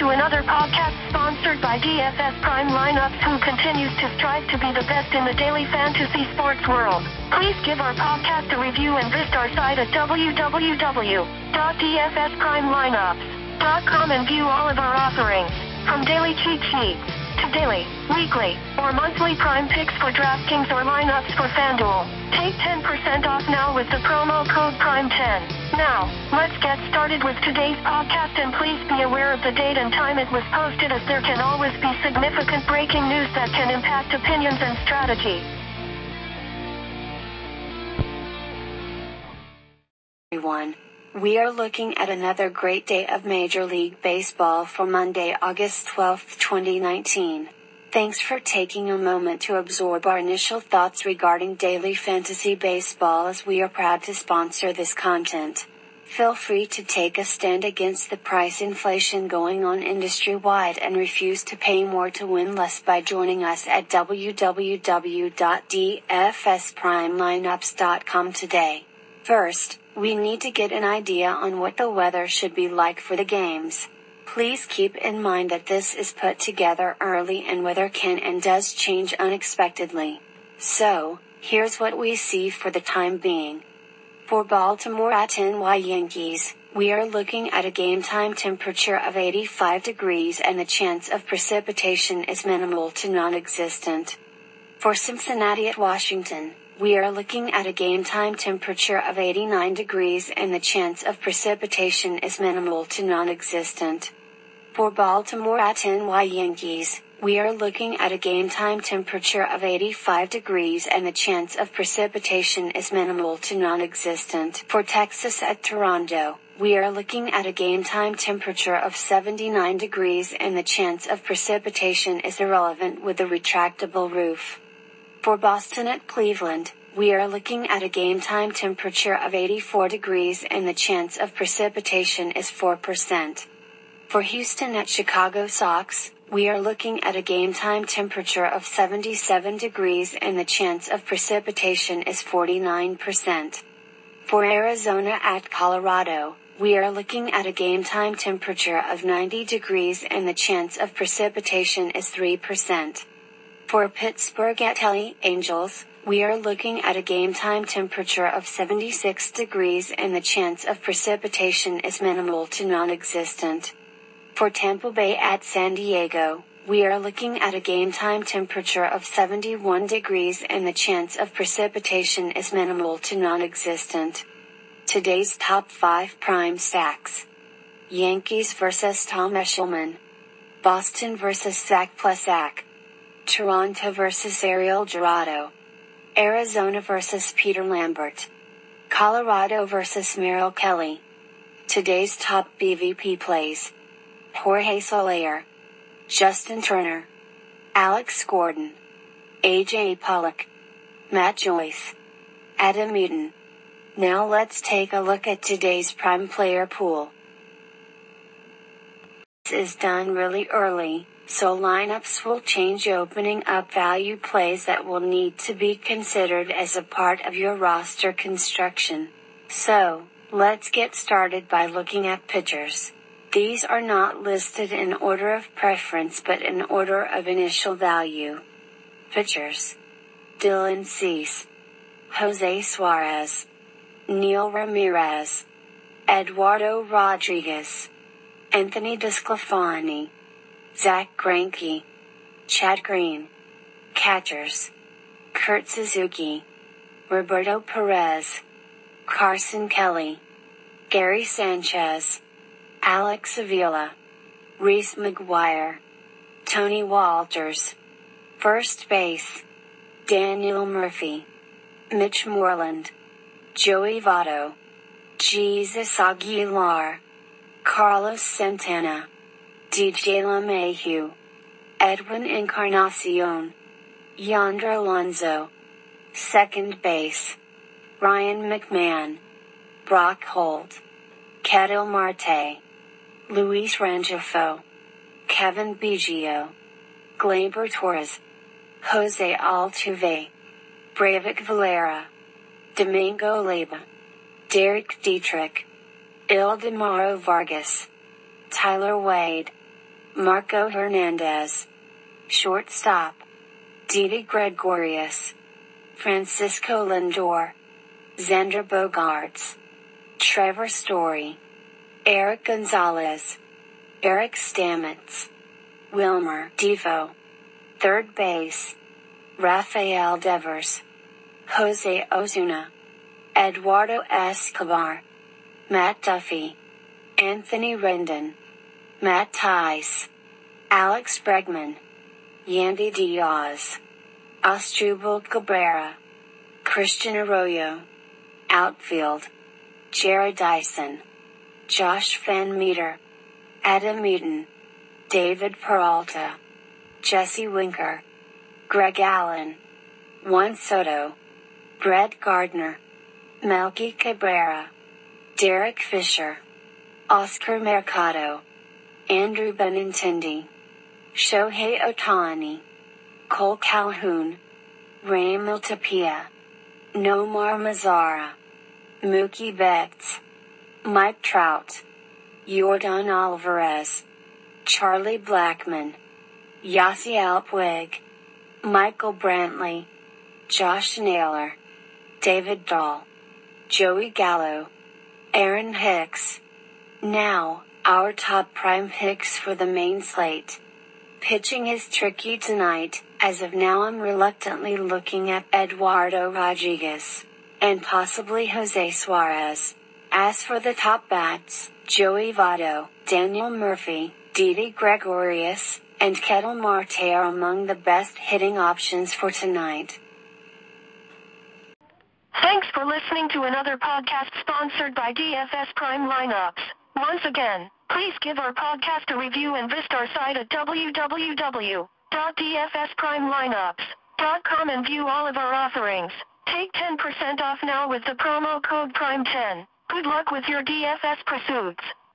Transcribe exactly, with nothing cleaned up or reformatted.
to another podcast sponsored by D F S Prime Lineups, who continues to strive to be the best in the daily fantasy sports world. Please give our podcast a review and visit our site at w w w dot d f s prime lineups dot com and view all of our offerings, from daily cheat sheets to daily, weekly, or monthly prime picks for DraftKings or lineups for FanDuel. Take ten percent off now with the promo code prime ten. Now, let's get started with today's podcast, and please be aware of the date and time it was posted, as there can always be significant breaking news that can impact opinions and strategy. Everyone, we are looking at another great day of Major League Baseball for Monday, August twelfth, twenty nineteen. Thanks for taking a moment to absorb our initial thoughts regarding daily fantasy baseball, as we are proud to sponsor this content. Feel free to take a stand against the price inflation going on industry-wide and refuse to pay more to win less by joining us at w w w dot d f s prime lineups dot com today. First, we need to get an idea on what the weather should be like for the games. Please keep in mind that this is put together early and weather can and does change unexpectedly. So, here's what we see for the time being. For Baltimore at N Y Yankees, we are looking at a game time temperature of eighty-five degrees and the chance of precipitation is minimal to non-existent. For Cincinnati at Washington, we are looking at a game time temperature of eighty-nine degrees and the chance of precipitation is minimal to non-existent. For Baltimore at N Y Yankees, we are looking at a game time temperature of eighty-five degrees and the chance of precipitation is minimal to non-existent. For Texas at Toronto, we are looking at a game time temperature of seventy-nine degrees and the chance of precipitation is irrelevant with a retractable roof. For Boston at Cleveland, we are looking at a game time temperature of eighty-four degrees and the chance of precipitation is four percent. For Houston at Chicago Sox, we are looking at a game time temperature of seventy-seven degrees and the chance of precipitation is forty-nine percent. For Arizona at Colorado, we are looking at a game time temperature of ninety degrees and the chance of precipitation is three percent. For Pittsburgh at L A Angels, we are looking at a game time temperature of seventy-six degrees and the chance of precipitation is minimal to non-existent. For Tampa Bay at San Diego, we are looking at a game time temperature of seventy-one degrees and the chance of precipitation is minimal to non-existent. Today's top five prime stacks: Yankees versus Tom Eshelman, Boston versus Zach Plesac, Toronto versus Ariel Jurado, Arizona versus Peter Lambert, Colorado versus Merrill Kelly. Today's top B V P plays: Jorge Soler, Justin Turner, Alex Gordon, A J Pollock, Matt Joyce, Adam Eaton. Now let's take a look at today's prime player pool. This is done really early, so lineups will change, opening up value plays that will need to be considered as a part of your roster construction. So, let's get started by looking at pitchers. These are not listed in order of preference but in order of initial value. Pitchers: Dylan Cease, Jose Suarez, Neil Ramirez, Eduardo Rodriguez, Anthony DeSclafani, Zach Greinke, Chad Green. Catchers: Kurt Suzuki, Roberto Perez, Carson Kelly, Gary Sanchez, Alex Avila, Reese McGuire, Tony Walters. First base: Daniel Murphy, Mitch Moreland, Joey Votto, Jesus Aguilar, Carlos Santana, D J LeMahieu, Edwin Encarnacion, Yonder Alonso. Second base: Ryan McMahon, Brock Holt, Ketel Marte, Luis Rangifo, Kevin Biggio, Gleyber Torres, Jose Altuve, Breivik Valera, Domingo Leyba, Derek Dietrich, Ildemaro Vargas, Tyler Wade, Marco Hernandez. Shortstop, Didi Gregorius, Francisco Lindor, Xander Bogaerts, Trevor Story, Eric Gonzalez, Eric Stamets, Wilmer Devo. Third base, Rafael Devers, Jose Ozuna, Eduardo Escobar, Matt Duffy, Anthony Rendon, Matt Tice, Alex Bregman, Yandy Diaz, Asdrubal Cabrera, Christian Arroyo. Outfield, Jared Dyson, Josh Van Meter, Adam Eaton, David Peralta, Jesse Winker, Greg Allen, Juan Soto, Brett Gardner, Melky Cabrera, Derek Fisher, Oscar Mercado, Andrew Benintendi, Shohei Ohtani, Cole Calhoun, Raimel Tapia, Nomar Mazara, Mookie Betts, Mike Trout, Yordan Alvarez, Charlie Blackmon, Yasiel Puig, Michael Brantley, Josh Naylor, David Dahl, Joey Gallo, Aaron Hicks. Now, our top prime picks for the main slate. Pitching is tricky tonight. As of now, I'm reluctantly looking at Eduardo Rodriguez, and possibly Jose Suarez. As for the top bats, Joey Votto, Daniel Murphy, Didi Gregorius, and Ketel Marte are among the best hitting options for tonight. Thanks for listening to another podcast sponsored by D F S Prime Lineups. Once again, please give our podcast a review and visit our site at w w w dot d f s prime lineups dot com and view all of our offerings. Take ten percent off now with the promo code prime ten. Good luck with your D F S pursuits.